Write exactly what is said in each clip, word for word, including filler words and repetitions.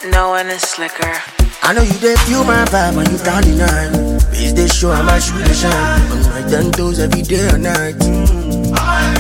No one is slicker. I know you dey feel my vibe when you down the nine. Face they show how my shoe they shine. I'm like ten toes every day or night. Mm.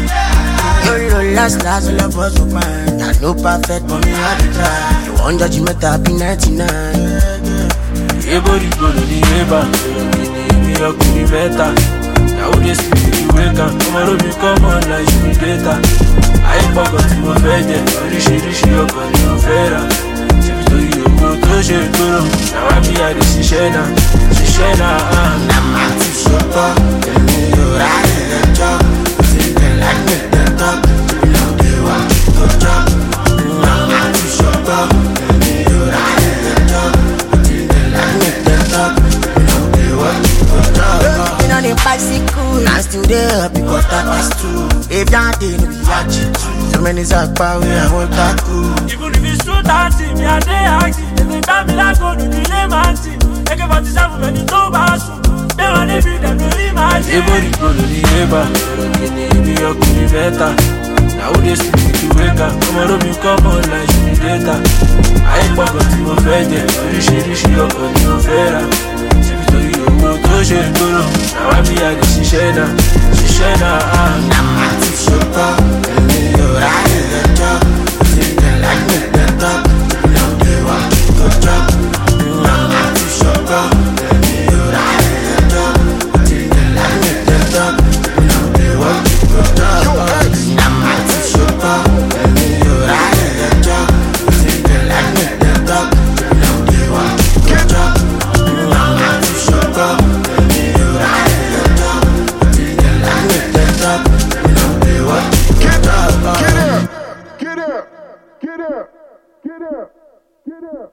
You're the last, last, all of us of mine. I know perfect, but me I be try. You want judgment, I be ninety-nine. Everybody go to the river, me up to the better. Now they speak you wake up, tomorrow me come on like you be data. I ain't forgot to move better, rishi rishi up on your fera. If to you go to share guru, now I be at the Shishena, Shishena. I'm not too sure, but you're right in the job. They like me, they talk. You know they want to go job. I'm not too sure, but you're right in the job. They like me, they talk. You know they want to go job. You know they bicycle, I still there because that was true. If that day no be yachi, so many zakpa we I want that cool. Even if it's true that me I dey active, they tell me like go to the lemon tea. A K forty-seven when you go back, they want to be them really mad. Everybody go to the river, me up to the better. Now they speak to wake up, tomorrow me come on like you be data. I ain't forgot to move better, rishi rishi up on your fera. If to you go to share guru, now I be at the Shishena, Shishena. I'm not too sure, but you're right in the job. They like me, they talk. You know they want to go job. I'm not too sure, but you're right in the job. They like me, they talk. You know they want to go job. I'm not too sure, but you're right in the job. They like me, they talk. You know they want to go job. I'm not too sure, but you're right in the job. They like me, they talk. You know they want to go job. Get up! Get up! Get up! Get up! Get up!